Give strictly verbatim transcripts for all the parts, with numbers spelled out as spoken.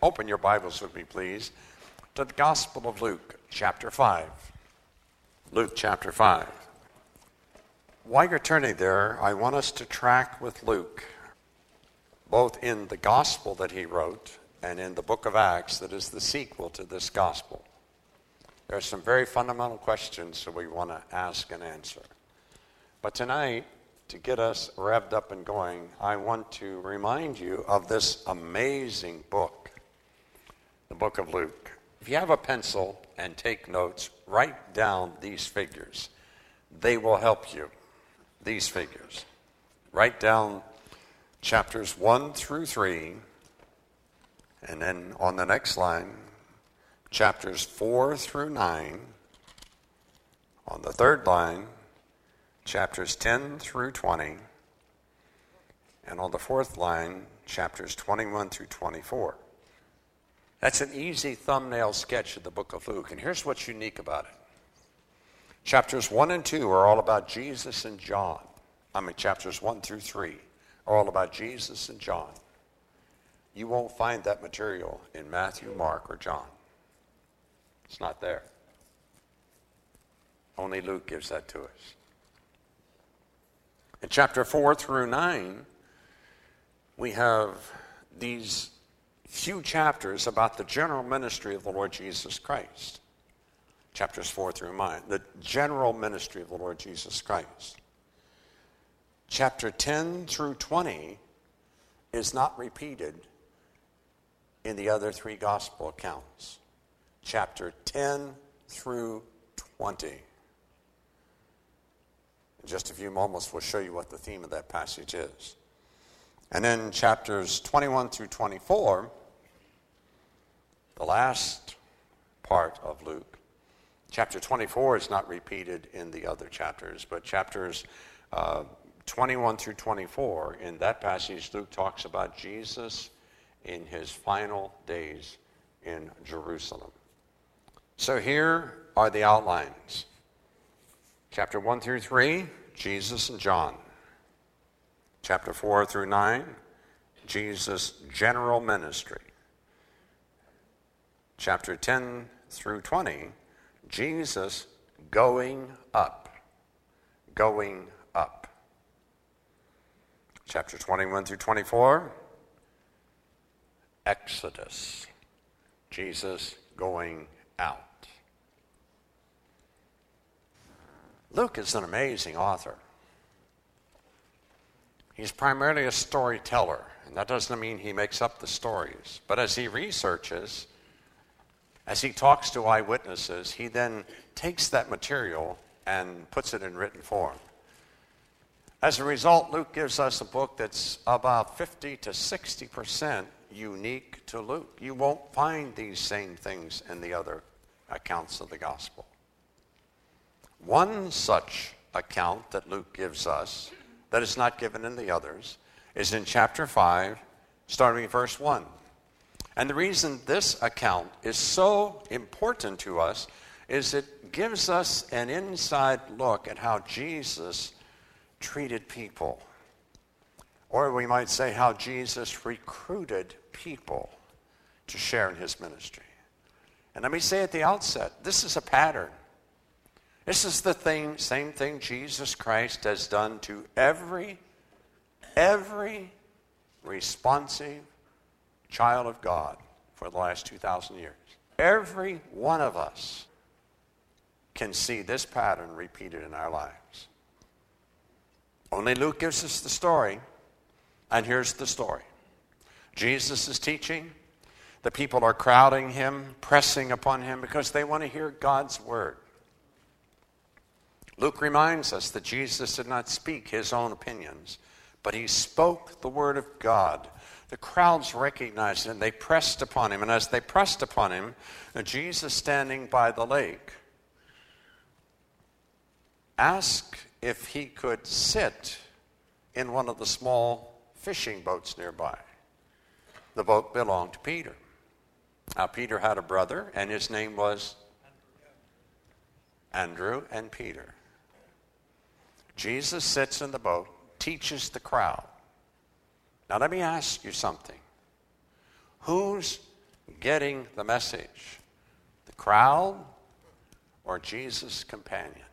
Open your Bibles with me, please, to the Gospel of Luke, chapter five. Luke, chapter five. While you're turning there, I want us to track with Luke, both in the Gospel that he wrote and in the book of Acts that is the sequel to this Gospel. There are some very fundamental questions that we want to ask and answer. But tonight, to get us revved up and going, I want to remind you of this amazing book, the book of Luke. If you have a pencil and take notes, write down these figures. They will help you, these figures. Write down chapters one through three, and then on the next line, chapters four through nine. On the third line, chapters ten through twenty. And on the fourth line, chapters twenty-one through twenty-four. That's an easy thumbnail sketch of the book of Luke. And here's what's unique about it. Chapters one and two are all about Jesus and John. I mean, chapters one through three are all about Jesus and John. You won't find that material in Matthew, Mark, or John. It's not there. Only Luke gives that to us. In chapter four through nine, we have these few chapters about the general ministry of the Lord Jesus Christ. Chapters four through nine, the general ministry of the Lord Jesus Christ. Chapter ten through twenty is not repeated in the other three gospel accounts. Chapter ten through twenty. In just a few moments, we'll show you what the theme of that passage is. And then chapters twenty-one through twenty-four, the last part of Luke. Chapter twenty-four is not repeated in the other chapters, but chapters uh, twenty-one through twenty-four, in that passage, Luke talks about Jesus in his final days in Jerusalem. So here are the outlines. Chapter one through three, Jesus and John. Chapter four through nine, Jesus' general ministry. Chapter ten through twenty, Jesus going up. Going up. Chapter twenty-one through twenty-four, Exodus. Jesus going out. Luke is an amazing author. He's primarily a storyteller, and that doesn't mean he makes up the stories. But as he researches, as he talks to eyewitnesses, he then takes that material and puts it in written form. As a result, Luke gives us a book that's about fifty to sixty percent unique to Luke. You won't find these same things in the other accounts of the gospel. One such account that Luke gives us that is not given in the others is in chapter five, starting at verse one. And the reason this account is so important to us is it gives us an inside look at how Jesus treated people. Or we might say how Jesus recruited people to share in his ministry. And let me say at the outset, this is a pattern. This is the thing, same thing Jesus Christ has done to every, every responsive child of God for the last two thousand years. Every one of us can see this pattern repeated in our lives. Only Luke gives us the story, and here's the story. Jesus is teaching. The people are crowding him, pressing upon him because they want to hear God's word. Luke reminds us that Jesus did not speak his own opinions, but he spoke the word of God. The crowds recognized it, and they pressed upon him. And as they pressed upon him, Jesus, standing by the lake, asked if he could sit in one of the small fishing boats nearby. The boat belonged to Peter. Now, Peter had a brother, and his name was Andrew and Peter. Jesus sits in the boat, teaches the crowd. Now let me ask you something. Whose getting the message? The crowd or Jesus' companion?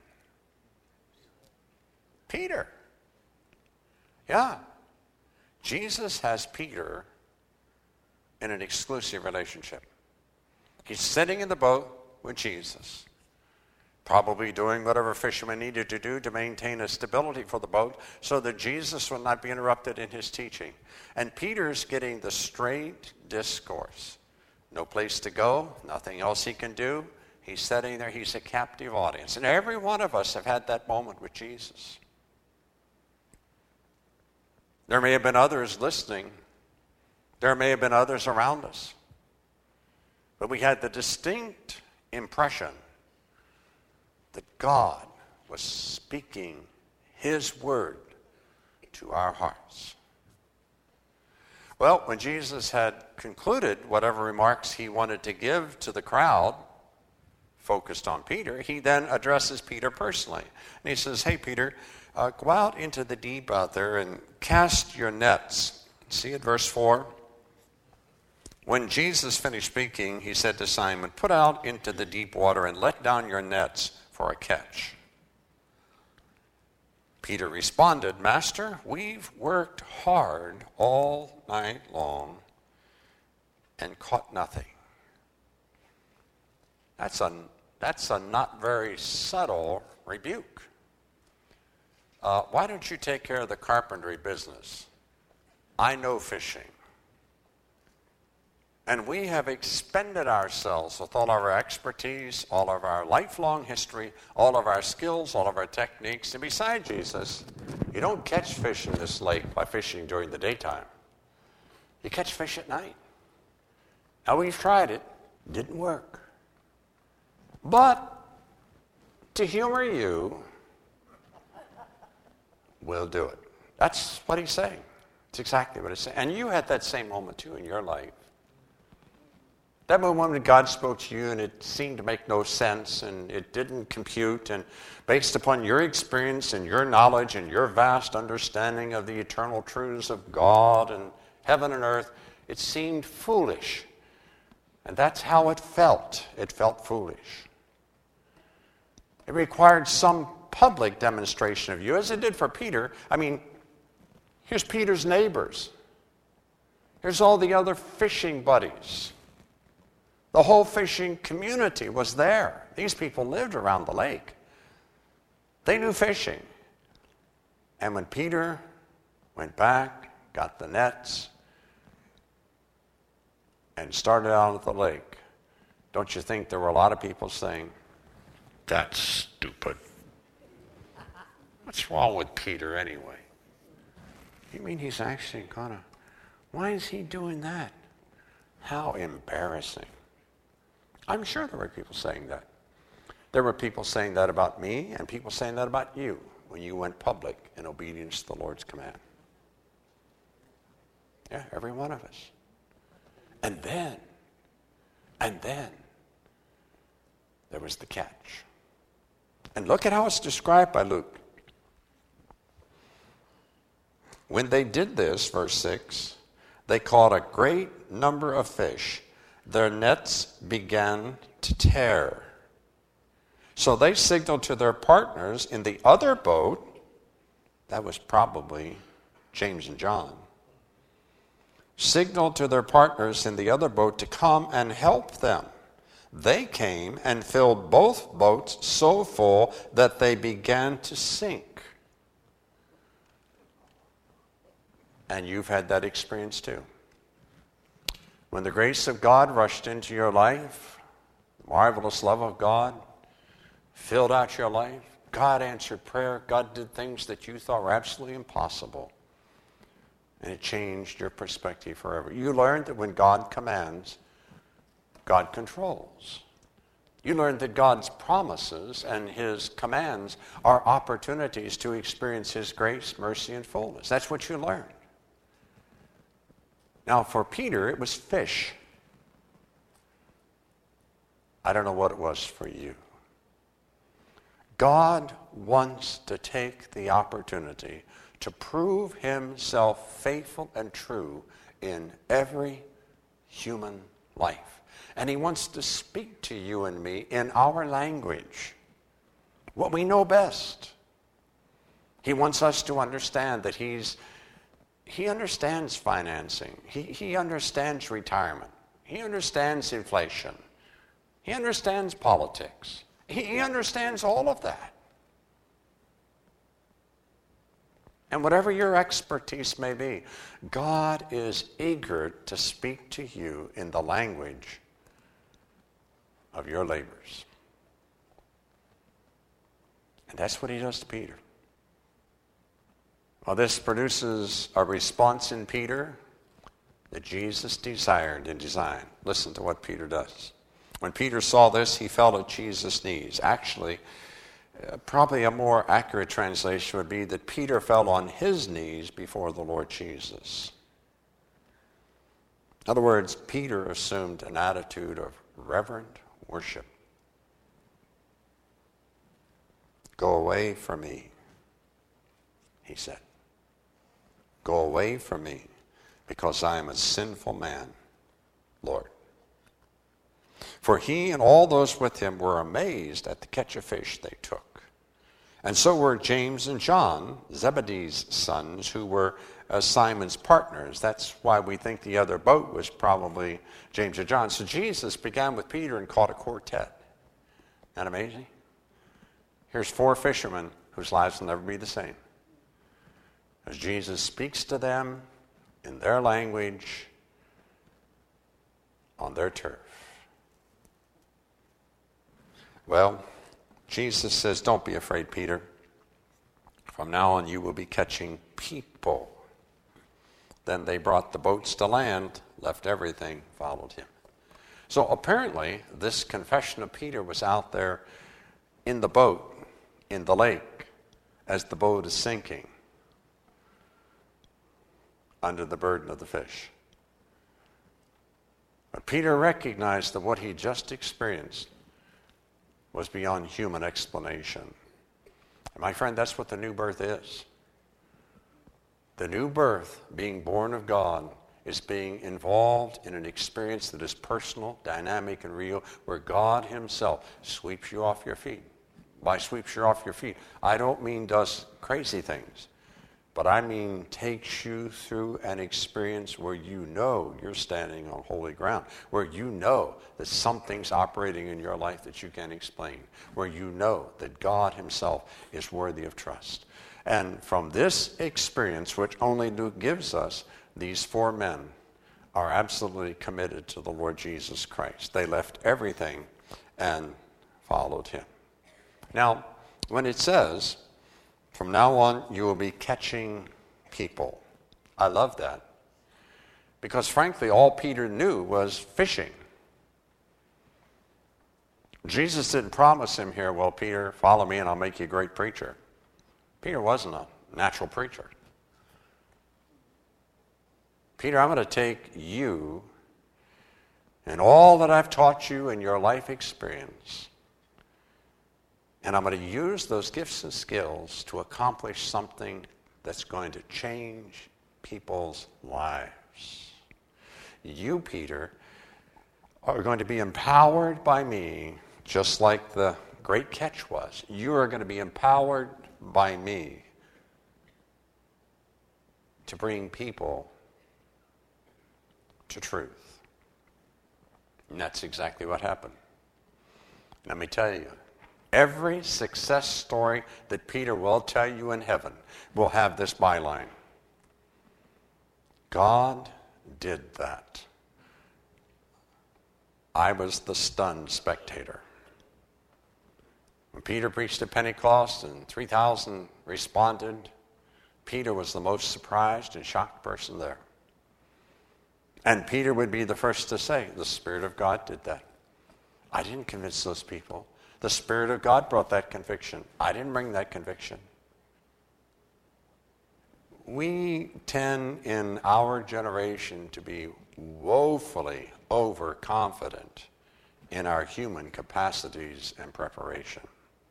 Peter. Yeah. Jesus has Peter in an exclusive relationship. He's sitting in the boat with Jesus, probably doing whatever fishermen needed to do to maintain a stability for the boat so that Jesus would not be interrupted in his teaching. And Peter's getting the straight discourse. No place to go, nothing else he can do. He's sitting there, he's a captive audience. And every one of us have had that moment with Jesus. There may have been others listening. There may have been others around us. But we had the distinct impression that God was speaking his word to our hearts. Well, when Jesus had concluded whatever remarks he wanted to give to the crowd focused on Peter, he then addresses Peter personally. And he says, hey, Peter, uh, go out into the deep out there and cast your nets. See at verse four? When Jesus finished speaking, he said to Simon, put out into the deep water and let down your nets for a catch. Peter responded, Master, we've worked hard all night long and caught nothing. That's a, that's a not very subtle rebuke. Uh, why don't you take care of the carpentry business? I know fishing. And we have expended ourselves with all of our expertise, all of our lifelong history, all of our skills, all of our techniques. And besides, Jesus, you don't catch fish in this lake by fishing during the daytime. You catch fish at night. Now, we've tried it. Didn't work. But to humor you, we'll do it. That's what he's saying. It's exactly what he's saying. And you had that same moment, too, in your life. That moment when God spoke to you and it seemed to make no sense and it didn't compute, and based upon your experience and your knowledge and your vast understanding of the eternal truths of God and heaven and earth, it seemed foolish. And that's how it felt. It felt foolish. It required some public demonstration of you, as it did for Peter. I mean, here's Peter's neighbors. Here's all the other fishing buddies. The whole fishing community was there. These people lived around the lake. They knew fishing. And when Peter went back, got the nets, and started out at the lake, don't you think there were a lot of people saying, that's stupid. What's wrong with Peter anyway? You mean he's actually gonna, why is he doing that? How embarrassing. I'm sure there were people saying that. There were people saying that about me and people saying that about you when you went public in obedience to the Lord's command. Yeah, every one of us. And then, and then, there was the catch. And look at how it's described by Luke. When they did this, verse six, they caught a great number of fish. Their nets began to tear. So they signaled to their partners in the other boat, that was probably James and John, signaled to their partners in the other boat to come and help them. They came and filled both boats so full that they began to sink. And you've had that experience too. When the grace of God rushed into your life, the marvelous love of God filled out your life, God answered prayer, God did things that you thought were absolutely impossible. And it changed your perspective forever. You learned that when God commands, God controls. You learned that God's promises and his commands are opportunities to experience his grace, mercy, and fullness. That's what you learned. Now, for Peter, it was fish. I don't know what it was for you. God wants to take the opportunity to prove himself faithful and true in every human life. And he wants to speak to you and me in our language, what we know best. He wants us to understand that he's, he understands financing. He, he understands retirement. He understands inflation. He understands politics. He, he understands all of that. And whatever your expertise may be, God is eager to speak to you in the language of your labors. And that's what he does to Peter. Well, this produces a response in Peter that Jesus desired and designed. Listen to what Peter does. When Peter saw this, he fell at Jesus' knees. Actually, uh, probably a more accurate translation would be that Peter fell on his knees before the Lord Jesus. In other words, Peter assumed an attitude of reverent worship. Go away from me, he said. Go away from me, because I am a sinful man, Lord. For he and all those with him were amazed at the catch of fish they took. And so were James and John, Zebedee's sons, who were uh, Simon's partners. That's why we think the other boat was probably James and John. So Jesus began with Peter and caught a quartet. Isn't that amazing? Here's four fishermen whose lives will never be the same. As Jesus speaks to them in their language, on their turf. Well, Jesus says, don't be afraid, Peter. From now on, you will be catching people. Then they brought the boats to land, left everything, followed him. So apparently, this confession of Peter was out there in the boat, in the lake, as the boat is sinking under the burden of the fish. But Peter recognized that what he just experienced was beyond human explanation. And my friend, that's what the new birth is. The new birth, being born of God, is being involved in an experience that is personal, dynamic, and real, where God himself sweeps you off your feet. By sweeps you off your feet, I don't mean does crazy things, but I mean takes you through an experience where you know you're standing on holy ground, where you know that something's operating in your life that you can't explain, where you know that God himself is worthy of trust. And from this experience, which only gives us, these four men are absolutely committed to the Lord Jesus Christ. They left everything and followed him. Now, when it says, from now on, you will be catching people. I love that. Because frankly, all Peter knew was fishing. Jesus didn't promise him here, well, Peter, follow me and I'll make you a great preacher. Peter wasn't a natural preacher. Peter, I'm going to take you and all that I've taught you in your life experience, and I'm going to use those gifts and skills to accomplish something that's going to change people's lives. You, Peter, are going to be empowered by me, just like the great catch was. You are going to be empowered by me to bring people to truth. And that's exactly what happened. Let me tell you, every success story that Peter will tell you in heaven will have this byline. God did that. I was the stunned spectator. When Peter preached at Pentecost and three thousand responded, Peter was the most surprised and shocked person there. And Peter would be the first to say, the Spirit of God did that. I didn't convince those people. The Spirit of God brought that conviction. I didn't bring that conviction. We tend in our generation to be woefully overconfident in our human capacities and preparation.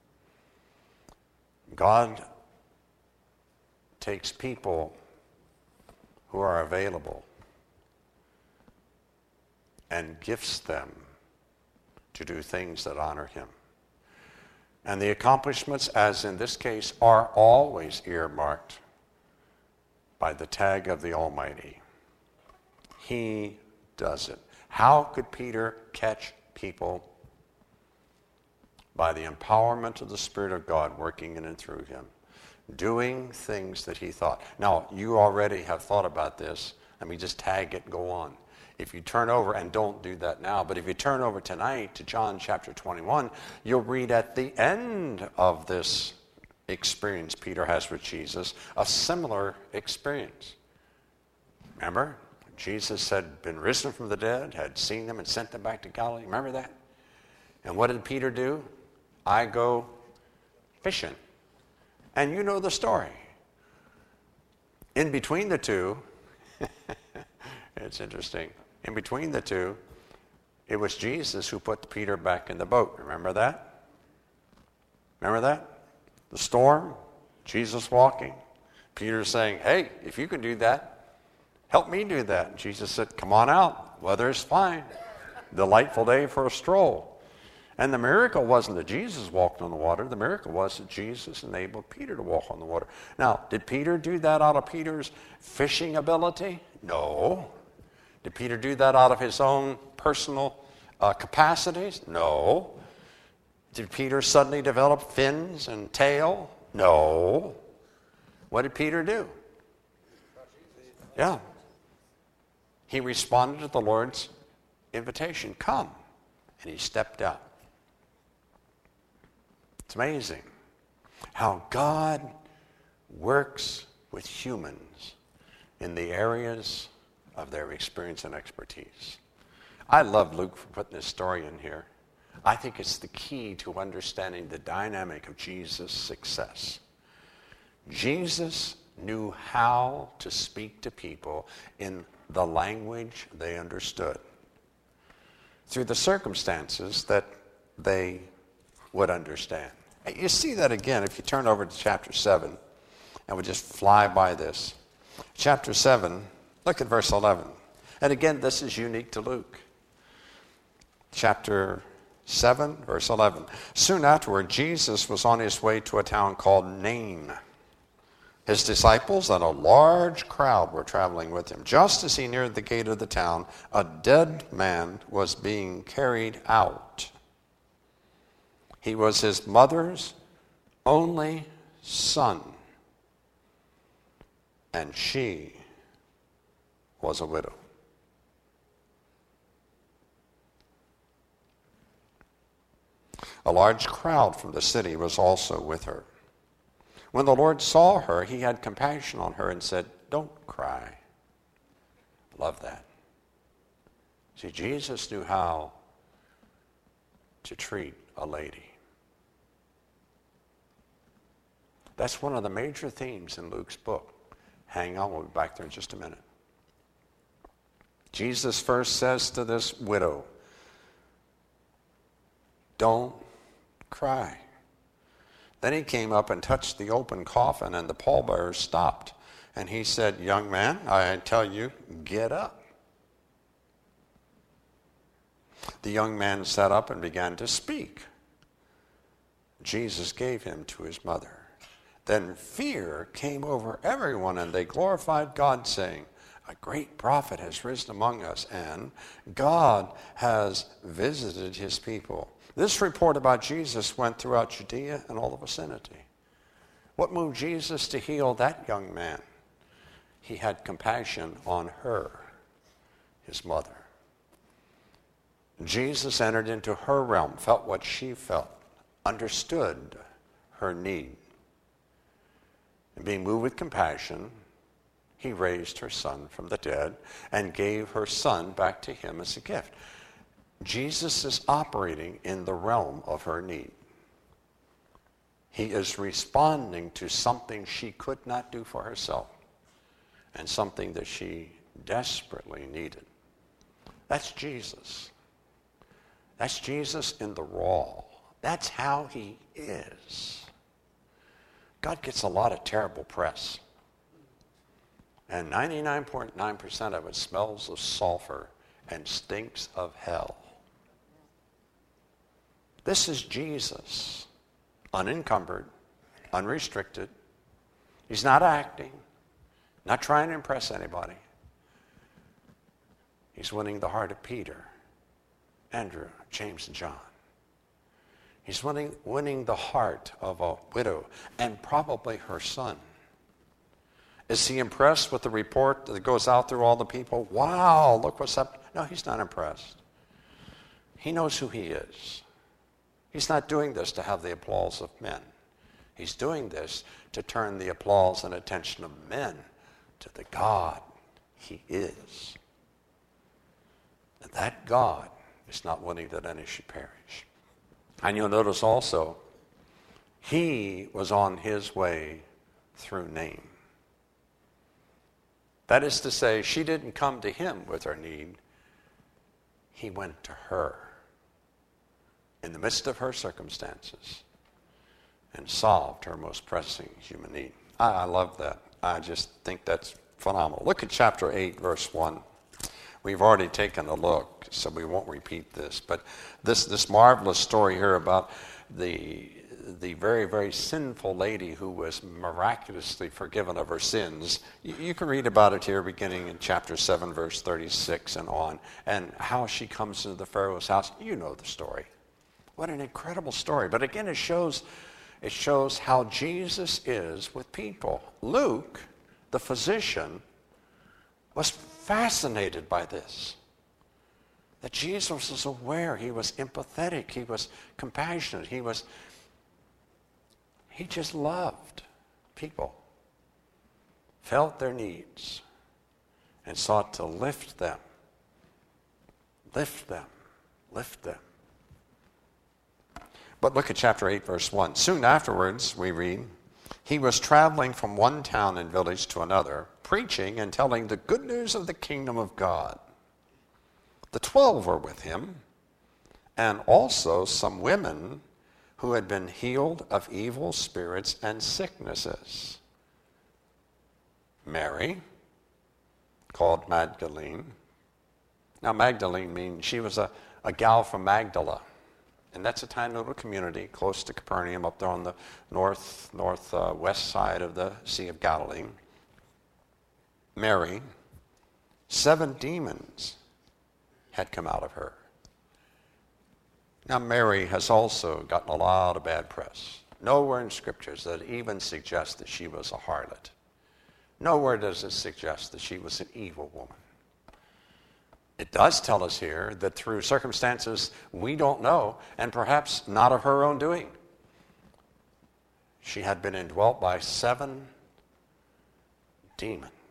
God takes people who are available and gifts them to do things that honor him. And the accomplishments, as in this case, are always earmarked by the tag of the Almighty. He does it. How could Peter catch people? By the empowerment of the Spirit of God working in and through him, doing things that he thought. Now, you already have thought about this. Let me just tag it and go on. If you turn over, and don't do that now, but if you turn over tonight to John chapter twenty-one, you'll read at the end of this experience Peter has with Jesus, a similar experience. Remember? Jesus had been risen from the dead, had seen them and sent them back to Galilee. Remember that? And what did Peter do? I go fishing. And you know the story. In between the two, it's interesting. In between the two, it was Jesus who put Peter back in the boat. Remember that? Remember that? The storm, Jesus walking, Peter saying, hey, if you can do that, help me do that. And Jesus said, come on out. Weather's fine. Delightful day for a stroll. And the miracle wasn't that Jesus walked on the water. The miracle was that Jesus enabled Peter to walk on the water. Now, did Peter do that out of Peter's fishing ability? No. Did Peter do that out of his own personal uh, capacities? No. Did Peter suddenly develop fins and tail? No. What did Peter do? Yeah. He responded to the Lord's invitation, come. And he stepped out. It's amazing how God works with humans in the areas of their experience and expertise. I love Luke for putting this story in here. I think it's the key to understanding the dynamic of Jesus' success. Jesus knew how to speak to people in the language they understood, through the circumstances that they would understand. You see that again if you turn over to chapter seven, and we just fly by this. Chapter seven, look at verse eleven. And again, this is unique to Luke. Chapter seven, verse eleven. Soon afterward, Jesus was on his way to a town called Nain. His disciples and a large crowd were traveling with him. Just as he neared the gate of the town, a dead man was being carried out. He was his mother's only son, and she was a widow. A large crowd from the city was also with her. When the Lord saw her, he had compassion on her and said, don't cry. Love that. See, Jesus knew how to treat a lady. That's one of the major themes in Luke's book. Hang on, we'll be back there in just a minute. Jesus first says to this widow, don't cry. Then he came up and touched the open coffin, and the pallbearers stopped. And he said, young man, I tell you, get up. The young man sat up and began to speak. Jesus gave him to his mother. Then fear came over everyone, and they glorified God, saying, a great prophet has risen among us, and God has visited his people. This report about Jesus went throughout Judea and all the vicinity. What moved Jesus to heal that young man? He had compassion on her, his mother. Jesus entered into her realm, felt what she felt, understood her need. And being moved with compassion, he raised her son from the dead and gave her son back to him as a gift. Jesus is operating in the realm of her need. He is responding to something she could not do for herself and something that she desperately needed. That's Jesus. That's Jesus in the raw. That's how he is. God gets a lot of terrible press. And ninety-nine point nine percent of it smells of sulfur and stinks of hell. This is Jesus, unencumbered, unrestricted. He's not acting, not trying to impress anybody. He's winning the heart of Peter, Andrew, James, and John. He's winning, winning the heart of a widow and probably her son. Is he impressed with the report that goes out through all the people? Wow, look what's up. No, he's not impressed. He knows who he is. He's not doing this to have the applause of men. He's doing this to turn the applause and attention of men to the God he is. And that God is not willing that any should perish. And you'll notice also, he was on his way through Nain. That is to say, she didn't come to him with her need. He went to her in the midst of her circumstances and solved her most pressing human need. I, I love that. I just think that's phenomenal. Look at chapter eight, verse one. We've already taken a look, so we won't repeat this. But this, this marvelous story here about the, the very, very sinful lady who was miraculously forgiven of her sins, you, you can read about it here beginning in chapter seven, verse thirty-six and on, and how she comes into the Pharaoh's house. You know the story. What an incredible story. But again, it shows, it shows how Jesus is with people. Luke, the physician, was fascinated by this. That Jesus was aware, he was empathetic, he was compassionate, he was, he just loved people, felt their needs, and sought to lift them, lift them, lift them. But look at chapter eight, verse one. Soon afterwards, we read, he was traveling from one town and village to another, preaching and telling the good news of the kingdom of God. The twelve were with him, and also some women who had been healed of evil spirits and sicknesses. Mary, called Magdalene. Now, Magdalene means she was a, a gal from Magdala. And that's a tiny little community close to Capernaum, up there on the north, north uh, west side of the Sea of Galilee. Mary, seven demons had come out of her. Now, Mary has also gotten a lot of bad press. Nowhere in scriptures does it even suggest that she was a harlot. Nowhere does it suggest that she was an evil woman. It does tell us here that through circumstances we don't know, and perhaps not of her own doing, she had been indwelt by seven demons.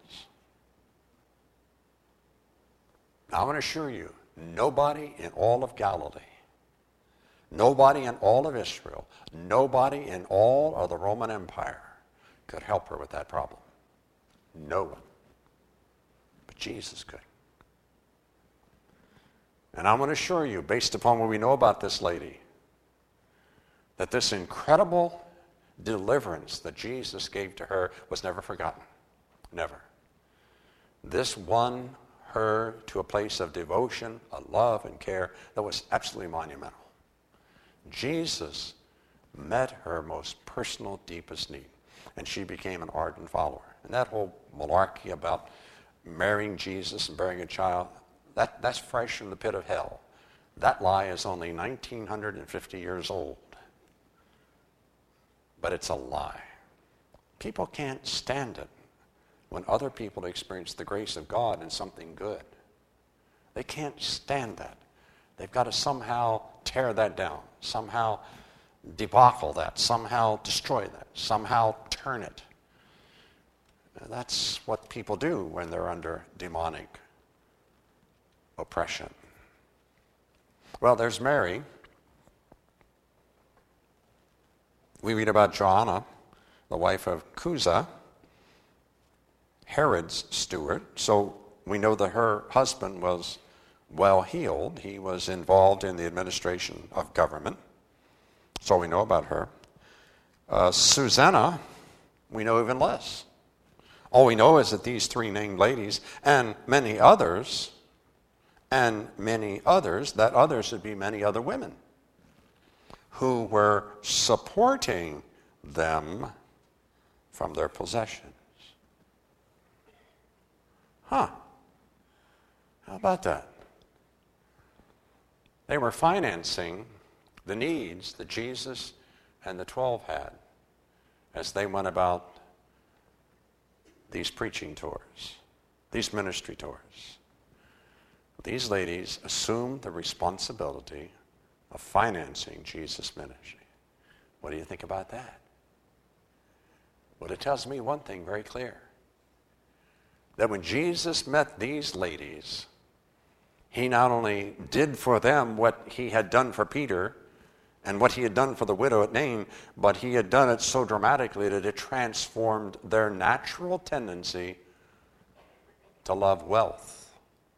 Now, I want to assure you, nobody in all of Galilee, nobody in all of Israel, nobody in all of the Roman Empire could help her with that problem. No one. But Jesus could. And I want to assure you, based upon what we know about this lady, that this incredible deliverance that Jesus gave to her was never forgotten. Never. This won her to a place of devotion, of love, and care that was absolutely monumental. Jesus met her most personal, deepest need, and she became an ardent follower. And that whole malarkey about marrying Jesus and bearing a child, that, that's fresh from the pit of hell. That lie is only nineteen fifty years old. But it's a lie. People can't stand it when other people experience the grace of God in something good. They can't stand that. They've got to somehow tear that down, somehow debacle that, somehow destroy that, somehow turn it. That's what people do when they're under demonic oppression. Well, there's Mary. We read about Joanna, the wife of Chuza, Herod's steward. So we know that her husband was well healed. He was involved in the administration of government. That's all we know about her. Uh, Susanna, we know even less. All we know is that these three named ladies and many others and many others, that others would be many other women who were supporting them from their possessions. Huh. How about that? They were financing the needs that Jesus and the twelve had as they went about these preaching tours, these ministry tours. These ladies assumed the responsibility of financing Jesus' ministry. What do you think about that? Well, it tells me one thing very clear. That when Jesus met these ladies, he not only did for them what he had done for Peter and what he had done for the widow at Nain, but he had done it so dramatically that it transformed their natural tendency to love wealth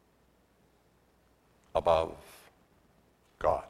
above God.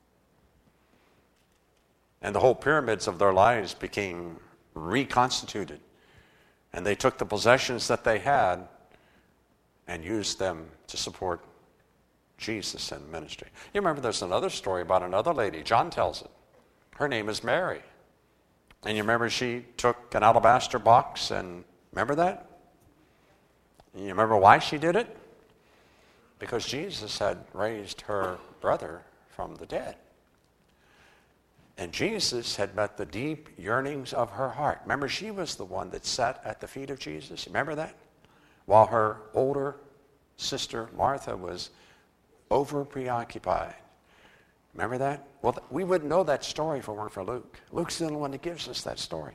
And the whole pyramids of their lives became reconstituted. And they took the possessions that they had and used them to support Jesus and ministry. You remember there's another story about another lady. John tells it. Her name is Mary. And you remember she took an alabaster box and, remember that? And you remember why she did it? Because Jesus had raised her brother from the dead. And Jesus had met the deep yearnings of her heart. Remember, she was the one that sat at the feet of Jesus. Remember that? While her older sister, Martha, was over preoccupied. Remember that? Well, we wouldn't know that story if it weren't for Luke. Luke's the only one that gives us that story.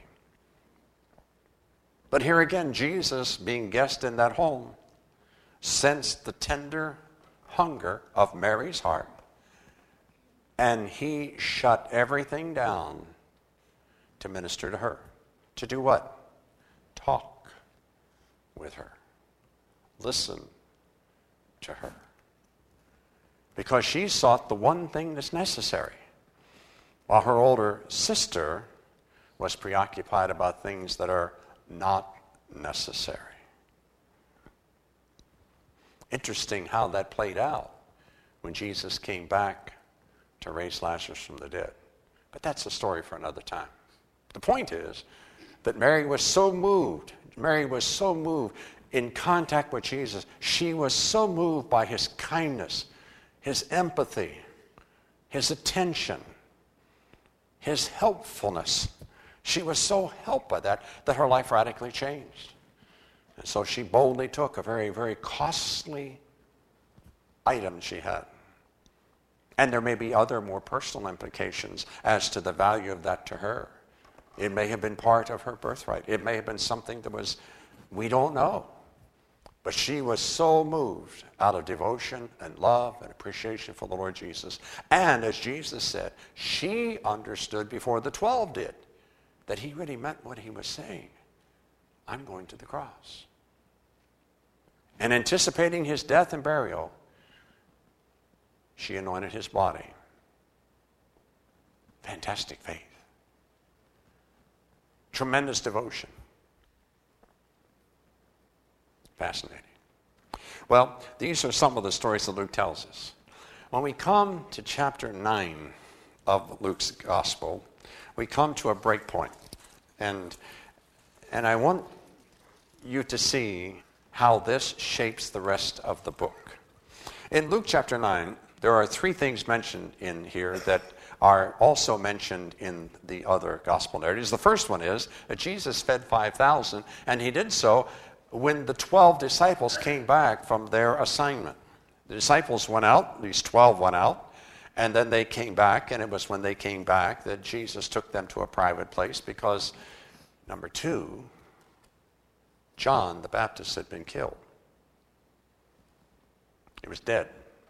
But here again, Jesus, being guest in that home, sensed the tender hunger of Mary's heart. And he shut everything down to minister to her. To do what? Talk with her. Listen to her. Because she sought the one thing that's necessary, while her older sister was preoccupied about things that are not necessary. Interesting how that played out when Jesus came back to raise Lazarus from the dead. But that's a story for another time. The point is that Mary was so moved, Mary was so moved in contact with Jesus. She was so moved by his kindness, his empathy, his attention, his helpfulness. She was so helped by that that her life radically changed. And so she boldly took a very, very costly item she had. And there may be other more personal implications as to the value of that to her. It may have been part of her birthright. It may have been something that was, we don't know. But she was so moved out of devotion and love and appreciation for the Lord Jesus. And as Jesus said, she understood before the twelve did that he really meant what he was saying. I'm going to the cross. And anticipating his death and burial, she anointed his body. Fantastic faith. Tremendous devotion. Fascinating. Well, these are some of the stories that Luke tells us. When we come to chapter nine of Luke's gospel, we come to a break point. And, and I want you to see how this shapes the rest of the book. In Luke chapter nine, there are three things mentioned in here that are also mentioned in the other gospel narratives. The first one is that Jesus fed five thousand, and he did so when the twelve disciples came back from their assignment. The disciples went out, these twelve went out, and then they came back, and it was when they came back that Jesus took them to a private place because, number two, John the Baptist had been killed. He was dead.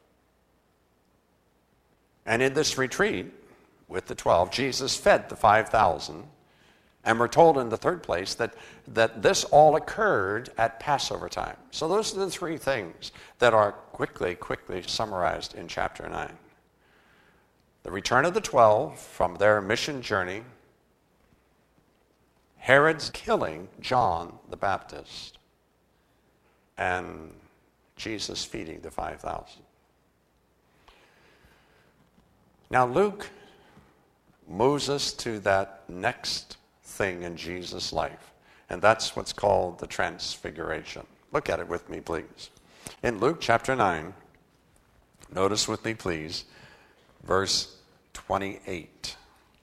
And in this retreat with the twelve, Jesus fed the five thousand. And we're told in the third place that, that this all occurred at Passover time. So those are the three things that are quickly, quickly summarized in chapter nine. The return of the twelve from their mission journey, Herod's killing John the Baptist, and Jesus feeding the five thousand. Now Luke moves us to that next thing in Jesus' life, and that's what's called the Transfiguration. Look at it with me, please. In Luke chapter nine, notice with me, please, verse twenty-eight.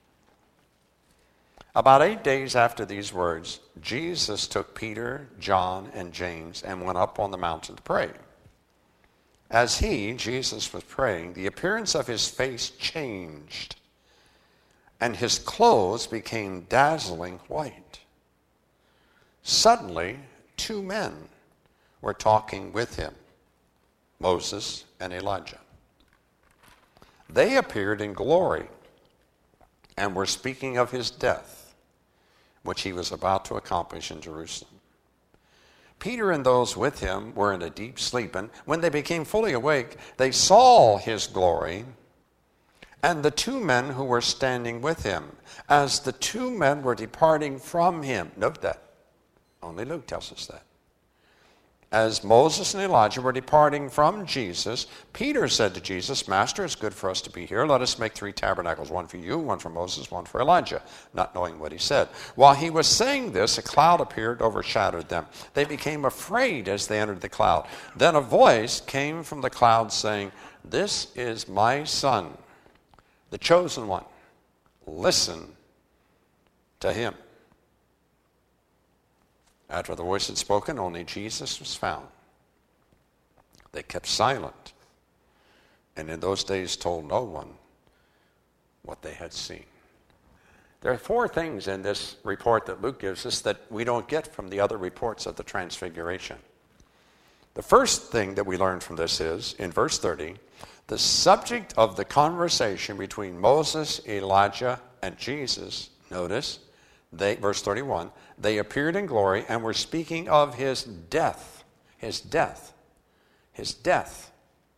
About eight days after these words, Jesus took Peter, John, and James and went up on the mountain to pray. As he, Jesus, was praying, the appearance of his face changed, and his clothes became dazzling white. Suddenly, two men were talking with him, Moses and Elijah. They appeared in glory and were speaking of his death, which he was about to accomplish in Jerusalem. Peter and those with him were in a deep sleep, and when they became fully awake, they saw his glory and the two men who were standing with him. As the two men were departing from him, note that, only Luke tells us that. As Moses and Elijah were departing from Jesus, Peter said to Jesus, Master, it's good for us to be here. Let us make three tabernacles, one for you, one for Moses, one for Elijah, not knowing what he said. While he was saying this, a cloud appeared, overshadowed them. They became afraid as they entered the cloud. Then a voice came from the cloud saying, This is my son, the chosen one. Listen to him. After the voice had spoken, only Jesus was found. They kept silent, and in those days told no one what they had seen. There are four things in this report that Luke gives us that we don't get from the other reports of the Transfiguration. The first thing that we learn from this is, in verse thirty, the subject of the conversation between Moses, Elijah, and Jesus, notice, They, verse thirty-one, they appeared in glory and were speaking of his death. His death. His death.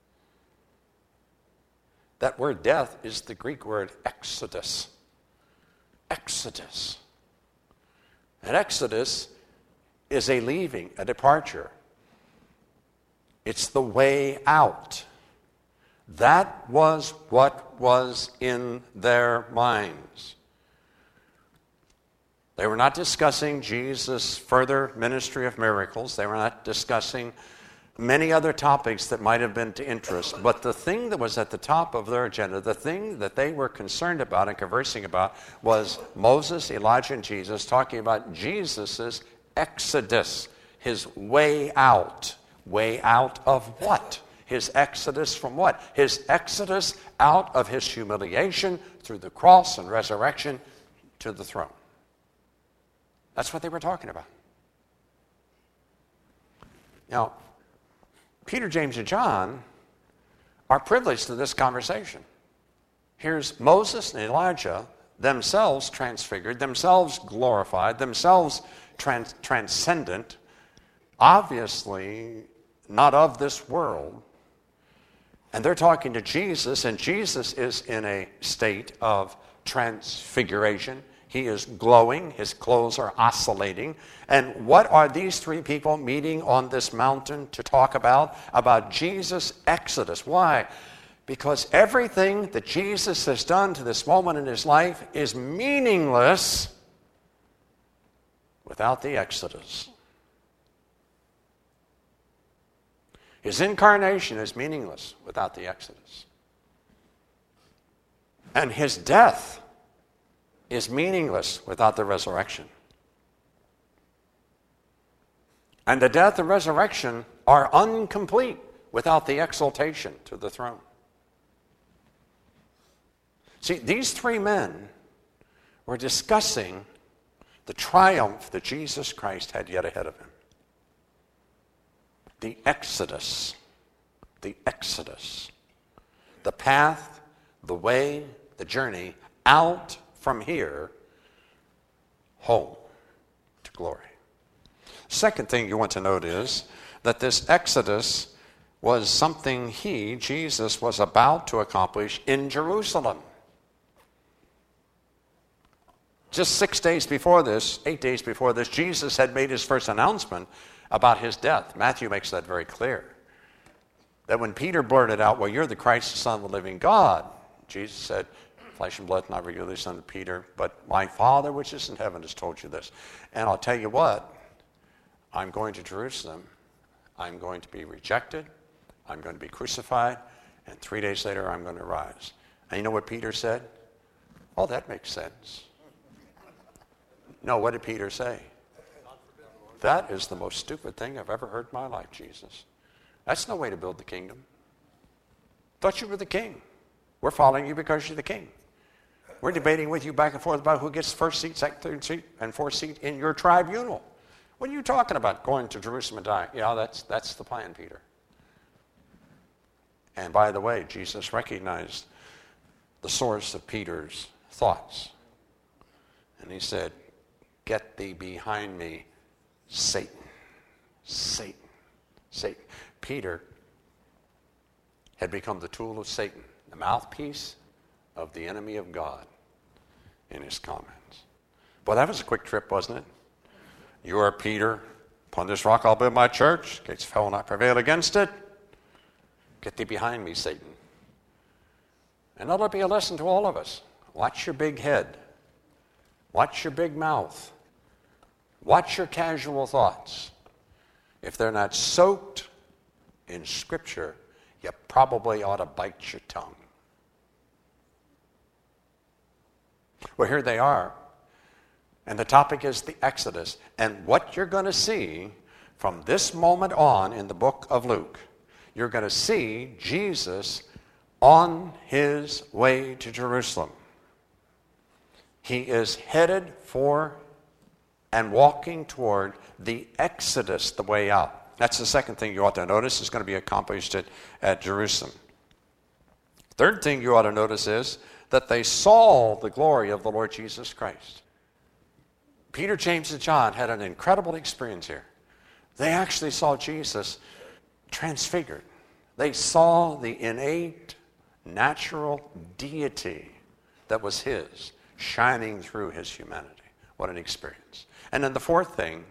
That word death is the Greek word exodus. Exodus. An exodus is a leaving, a departure. It's the way out. That was what was in their minds. They were not discussing Jesus' further ministry of miracles. They were not discussing many other topics that might have been to interest. But the thing that was at the top of their agenda, the thing that they were concerned about and conversing about, was Moses, Elijah, and Jesus talking about Jesus' exodus, his way out. Way out of what? His exodus from what? His exodus out of his humiliation through the cross and resurrection to the throne. That's what they were talking about. Now, Peter, James, and John are privileged to this conversation. Here's Moses and Elijah, themselves transfigured, themselves glorified, themselves trans- transcendent, obviously not of this world. And they're talking to Jesus, and Jesus is in a state of transfiguration. He is glowing. His clothes are oscillating. And what are these three people meeting on this mountain to talk about? About Jesus' exodus. Why? Because everything that Jesus has done to this moment in his life is meaningless without the exodus. His incarnation is meaningless without the exodus. And his death is meaningless without the resurrection. And the death and resurrection are incomplete without the exaltation to the throne. See, these three men were discussing the triumph that Jesus Christ had yet ahead of him. The exodus, the exodus, the path, the way, the journey out from here, home to glory. Second thing you want to note is that this exodus was something he, Jesus, was about to accomplish in Jerusalem. Just six days before this, eight days before this, Jesus had made his first announcement about his death. Matthew makes that very clear. That when Peter blurted out, well, you're the Christ, the Son of the living God, Jesus said, flesh and blood not revealed this unto Peter, but my Father which is in heaven has told you this. And I'll tell you what, I'm going to Jerusalem. I'm going to be rejected. I'm going to be crucified. And three days later, I'm going to rise. And you know what Peter said? Oh, that makes sense. No, what did Peter say? That is the most stupid thing I've ever heard in my life, Jesus. That's no way to build the kingdom. Thought you were the king. We're following you because you're the king. We're debating with you back and forth about who gets first seat, second, third seat, and fourth seat in your tribunal. What are you talking about? Going to Jerusalem and dying? Yeah, that's, that's the plan, Peter. And by the way, Jesus recognized the source of Peter's thoughts. And he said, get thee behind me, Satan. Satan. Satan. Peter had become the tool of Satan, the mouthpiece of the enemy of God in his comments. Well, that was a quick trip, wasn't it? You are Peter. Upon this rock I'll build my church. Gates of hell will not prevail against it. Get thee behind me, Satan. And that'll be a lesson to all of us. Watch your big head. Watch your big mouth. Watch your casual thoughts. If they're not soaked in Scripture, you probably ought to bite your tongue. Well, here they are. And the topic is the Exodus. And what you're going to see from this moment on in the book of Luke, you're going to see Jesus on his way to Jerusalem. He is headed for and walking toward the Exodus, the way out. That's the second thing you ought to notice is going to be accomplished at, at Jerusalem. Third thing you ought to notice is that they saw the glory of the Lord Jesus Christ. Peter, James, and John had an incredible experience here. They actually saw Jesus transfigured. They saw the innate, natural deity that was his shining through his humanity. What an experience. And then the fourth thing,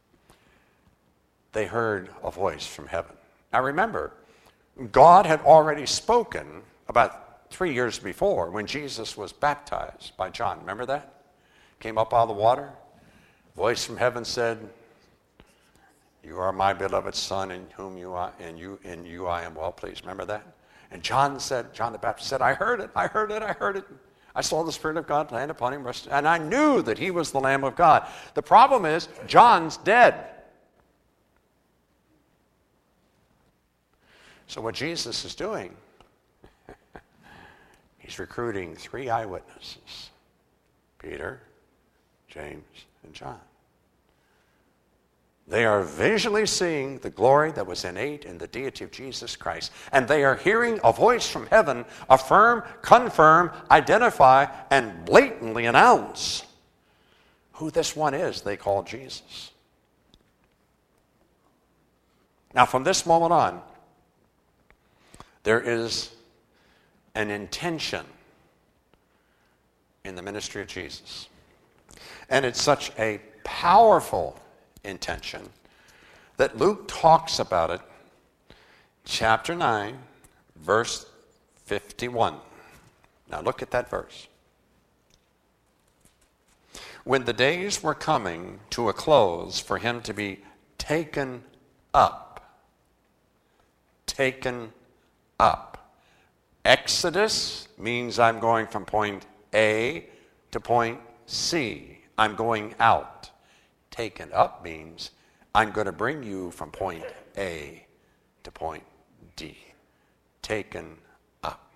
they heard a voice from heaven. Now remember, God had already spoken about three years before when Jesus was baptized by John. Remember that? Came up out of the water. Voice from heaven said, you are my beloved Son, in whom you are, in you, in you I am well pleased. Remember that? And John said, John the Baptist said, I heard it, I heard it, I heard it. I saw the Spirit of God land upon him, rest, and I knew that he was the Lamb of God. The problem is, John's dead. So what Jesus is doing, he's recruiting three eyewitnesses, Peter, James, and John. They are visually seeing the glory that was innate in the deity of Jesus Christ. And they are hearing a voice from heaven affirm, confirm, identify, and blatantly announce who this one is they call Jesus. Now, from this moment on, there is an intention in the ministry of Jesus. And it's such a powerful intention that Luke talks about it, chapter nine, verse fifty-one. Now look at that verse. When the days were coming to a close for him to be taken up, taken up. Exodus means I'm going from point A to point C. I'm going out. Taken up means I'm going to bring you from point A to point D. Taken up.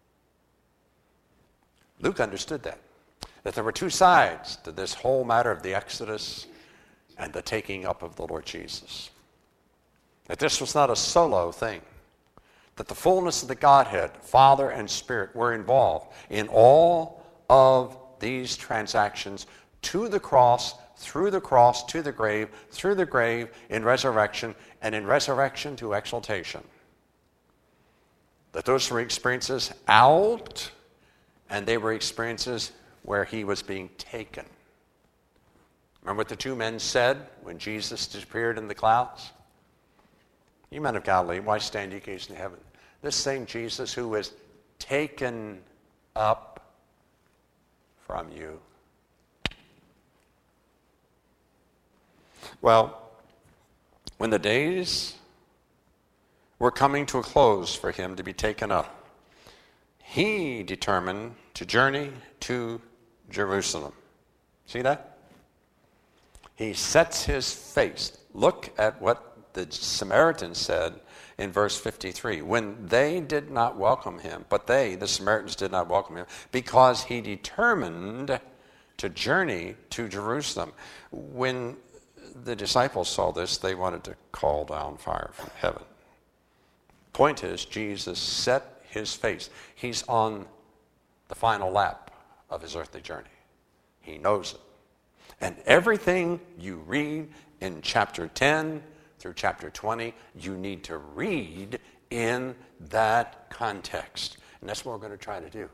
Luke understood that. That there were two sides to this whole matter of the Exodus and the taking up of the Lord Jesus. That this was not a solo thing. That the fullness of the Godhead, Father and Spirit, were involved in all of these transactions to the cross, through the cross, to the grave, through the grave, in resurrection, and in resurrection to exaltation. That those were experiences out, and they were experiences where he was being taken. Remember what the two men said when Jesus disappeared in the clouds? You men of Galilee, why stand ye gazing to heaven? This same Jesus who was taken up from you. Well, when the days were coming to a close for him to be taken up, he determined to journey to Jerusalem. See that? He sets his face. Look at what the Samaritans said in verse fifty-three. When they did not welcome him, but they, the Samaritans, did not welcome him, because he determined to journey to Jerusalem. When the disciples saw this, they wanted to call down fire from heaven. Point is, Jesus set his face. He's on the final lap of his earthly journey. He knows it. And everything you read in chapter ten through chapter twenty, you need to read in that context. And that's what we're going to try to do.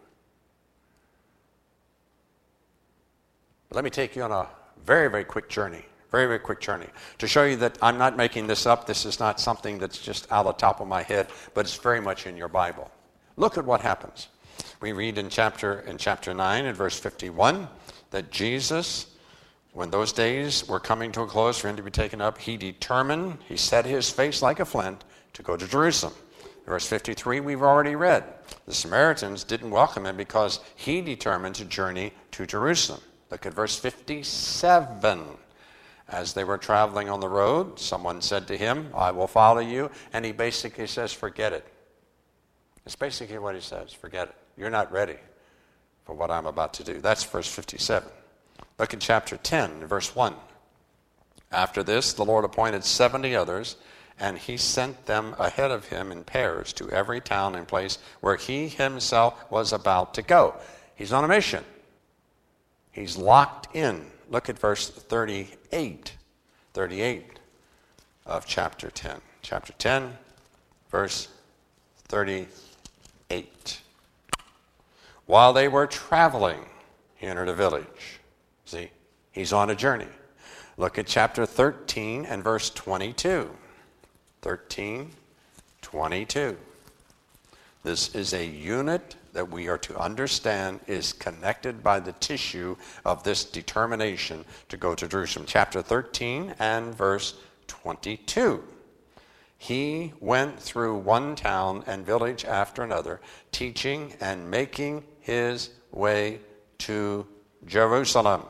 But let me take you on a very, very quick journey. Very, very quick journey to show you that I'm not making this up. This is not something that's just out of the top of my head, but it's very much in your Bible. Look at what happens. We read in chapter in chapter nine and verse fifty-one that Jesus, when those days were coming to a close for him to be taken up, he determined, he set his face like a flint to go to Jerusalem. Verse fifty-three, we've already read. The Samaritans didn't welcome him because he determined to journey to Jerusalem. Look at verse fifty-seven. As they were traveling on the road, someone said to him, I will follow you. And he basically says, forget it. It's basically what he says, forget it. You're not ready for what I'm about to do. That's verse fifty-seven. Look at chapter ten, verse one. After this, the Lord appointed seventy others, and he sent them ahead of him in pairs to every town and place where he himself was about to go. He's on a mission. He's locked in. Look at verse thirty-eight. thirty-eight of chapter ten. Chapter ten, verse thirty-eight. While they were traveling, he entered a village. See, he's on a journey. Look at chapter thirteen and verse twenty-two. thirteen, twenty-two. This is a unit that we are to understand is connected by the tissue of this determination to go to Jerusalem. Chapter thirteen and verse twenty-two. He went through one town and village after another, teaching and making his way to Jerusalem.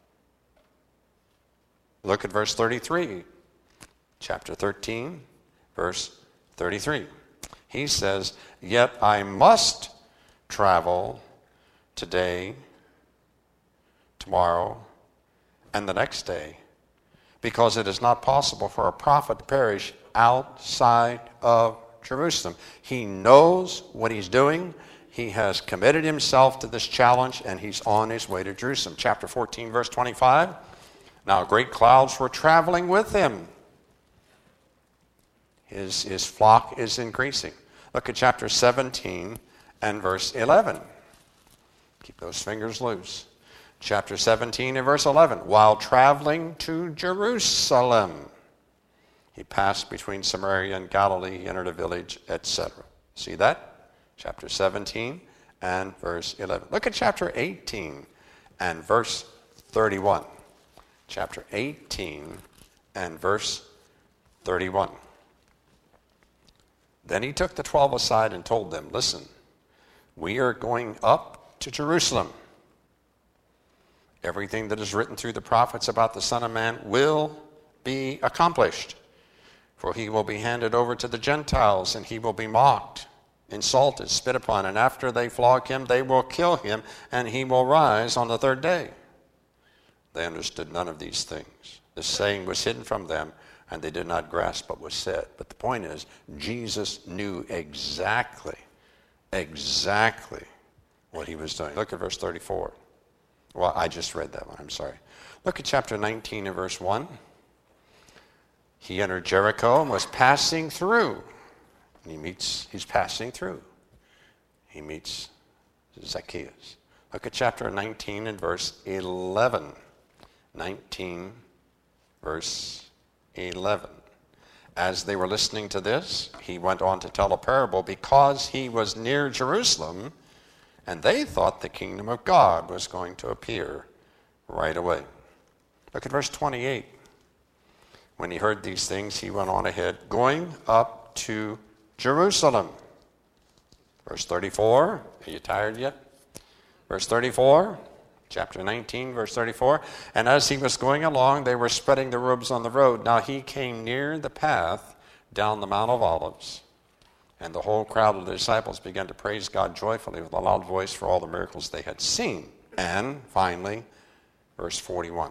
Look at verse thirty-three. Chapter thirteen, verse thirty-three. He says, yet I must travel today, tomorrow, and the next day, because it is not possible for a prophet to perish outside of Jerusalem. He knows what he's doing. He has committed himself to this challenge, and he's on his way to Jerusalem. Chapter fourteen, verse twenty-five. Now great clouds were traveling with him. His, his flock is increasing. Look at chapter seventeen and verse eleven. Keep those fingers loose. Chapter seventeen and verse eleven. While traveling to Jerusalem, he passed between Samaria and Galilee. He entered a village, et cetera. See that? Chapter seventeen and verse eleven. Look at chapter eighteen and verse thirty-one. Chapter eighteen and verse thirty-one. Then he took the twelve aside and told them, listen, we are going up to Jerusalem. Everything that is written through the prophets about the Son of Man will be accomplished. For he will be handed over to the Gentiles, and he will be mocked, insulted, spit upon, and after they flog him, they will kill him, and he will rise on the third day. They understood none of these things. This saying was hidden from them, and they did not grasp what was said. But the point is, Jesus knew exactly, exactly what he was doing. Look at verse thirty-four. Well, I just read that one, I'm sorry. Look at chapter nineteen and verse one. He entered Jericho and was passing through. And he meets, he's passing through. He meets Zacchaeus. Look at chapter nineteen and verse eleven. nineteen, verse eleven. As they were listening to this, he went on to tell a parable because he was near Jerusalem And they thought the kingdom of God was going to appear right away. Look at verse twenty-eight. When he heard these things, he went on ahead, going up to Jerusalem. Verse thirty-four. Are you tired yet? Verse thirty-four. Chapter nineteen, verse thirty-four. And as he was going along, they were spreading the robes on the road. Now he came near the path down the Mount of Olives. And the whole crowd of the disciples began to praise God joyfully with a loud voice for all the miracles they had seen. And finally, verse forty-one.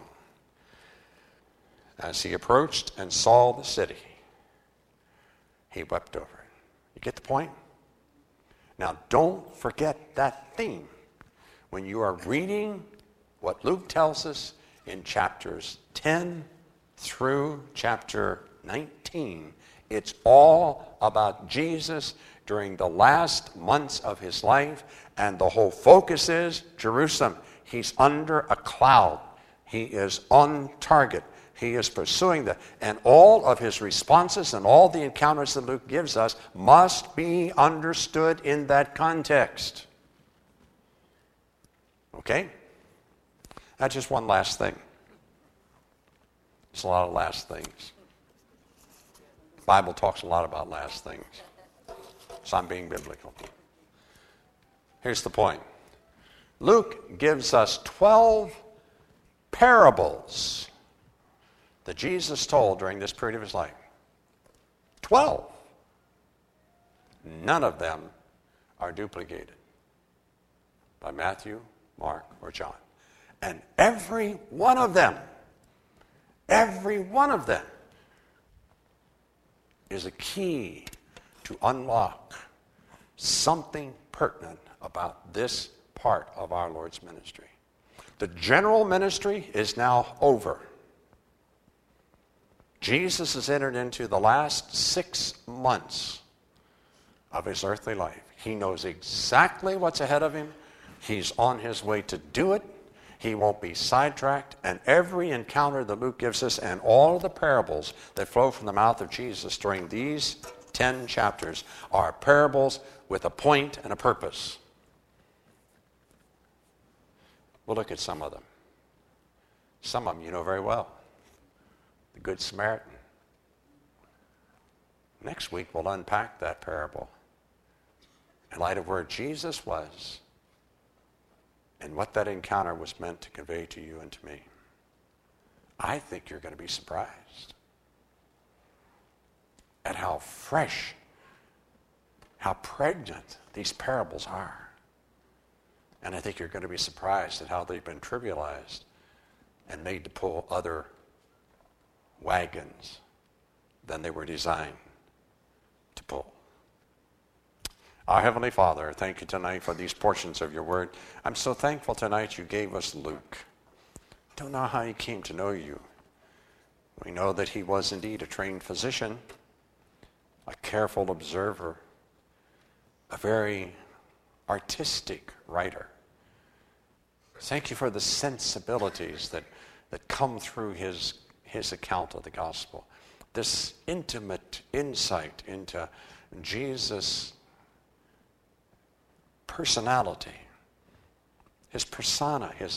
As he approached and saw the city, he wept over it. You get the point? Now, don't forget that theme. When you are reading what Luke tells us in chapters ten through chapter nineteen, it's all about Jesus during the last months of his life, and the whole focus is Jerusalem. He's under a cloud. He is on target. He is pursuing that. And all of his responses and all the encounters that Luke gives us must be understood in that context. Okay? Now, just one last thing. There's a lot of last things. The Bible talks a lot about last things. So I'm being biblical. Here's the point. Luke gives us twelve parables that Jesus told during this period of his life. Twelve. None of them are duplicated by Matthew, Mark, or John. And every one of them, every one of them is a key to unlock something pertinent about this part of our Lord's ministry. The general ministry is now over. Jesus has entered into the last six months of his earthly life. He knows exactly what's ahead of him. He's on his way to do it. He won't be sidetracked. And every encounter that Luke gives us and all of the parables that flow from the mouth of Jesus during these ten chapters are parables with a point and a purpose. We'll look at some of them. Some of them you know very well. The Good Samaritan. Next week we'll unpack that parable in light of where Jesus was and what that encounter was meant to convey to you and to me. I think you're going to be surprised at how fresh, how pregnant these parables are. And I think you're going to be surprised at how they've been trivialized and made to pull other wagons than they were designed to pull. Our Heavenly Father, thank you tonight for these portions of your word. I'm so thankful tonight you gave us Luke. Don't know how he came to know you. We know that he was indeed a trained physician, a careful observer, a very artistic writer. Thank you for the sensibilities that, that come through his his account of the gospel. This intimate insight into Jesus' personality, his persona, his,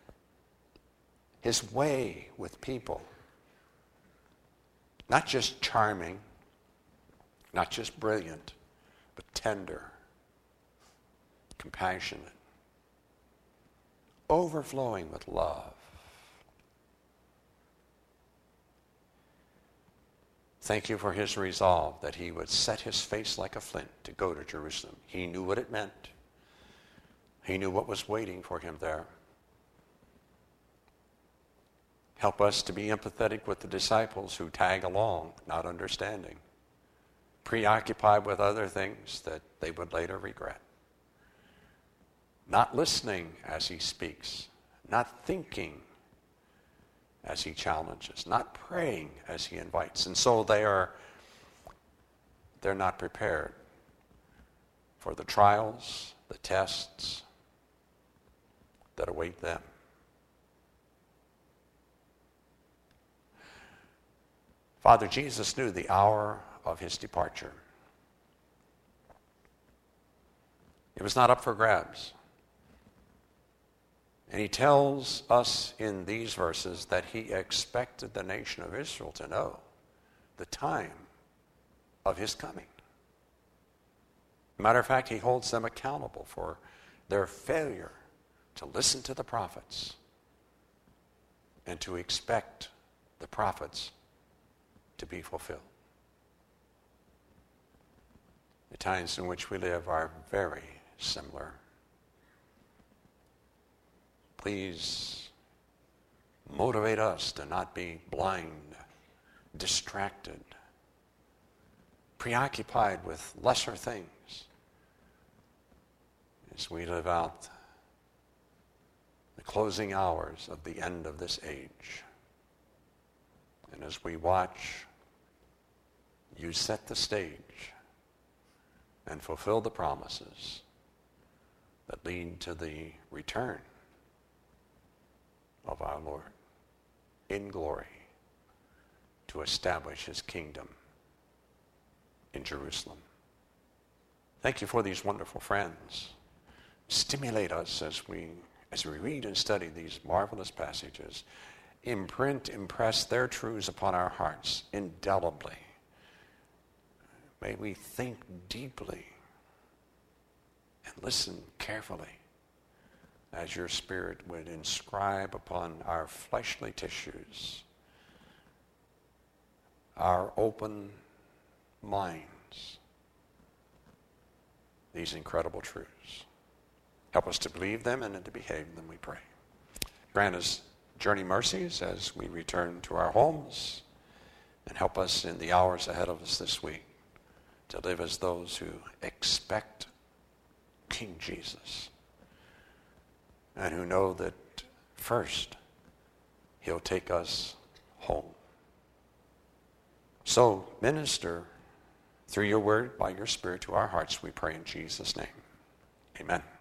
his way with people. Not just charming, not just brilliant, but tender, compassionate, overflowing with love. Thank you for his resolve that he would set his face like a flint to go to Jerusalem. He knew what it meant. He knew what was waiting for him there. Help us to be empathetic with the disciples who tag along, not understanding, preoccupied with other things that they would later regret. Not listening as he speaks, not thinking as he challenges, not praying as he invites. And so they are, they're not prepared for the trials, the tests that await them. Father, Jesus knew the hour of his departure. It was not up for grabs. And he tells us in these verses that he expected the nation of Israel to know the time of his coming. Matter of fact, he holds them accountable for their failure to listen to the prophets and to expect the prophets to be fulfilled. The times in which we live are very similar. Please motivate us to not be blind, distracted, preoccupied with lesser things as we live out the closing hours of the end of this age. And as we watch you set the stage and fulfill the promises that lead to the return of our Lord in glory to establish his kingdom in Jerusalem. Thank you for these wonderful friends. Stimulate us as we as we read and study these marvelous passages. Imprint, impress their truths upon our hearts indelibly. May we think deeply and listen carefully as your Spirit would inscribe upon our fleshly tissues, our open minds, these incredible truths. Help us to believe them and to behave them, we pray. Grant us journey mercies as we return to our homes, and help us in the hours ahead of us this week to live as those who expect King Jesus and who know that first he'll take us home. So minister through your word by your Spirit to our hearts, we pray in Jesus' name. Amen.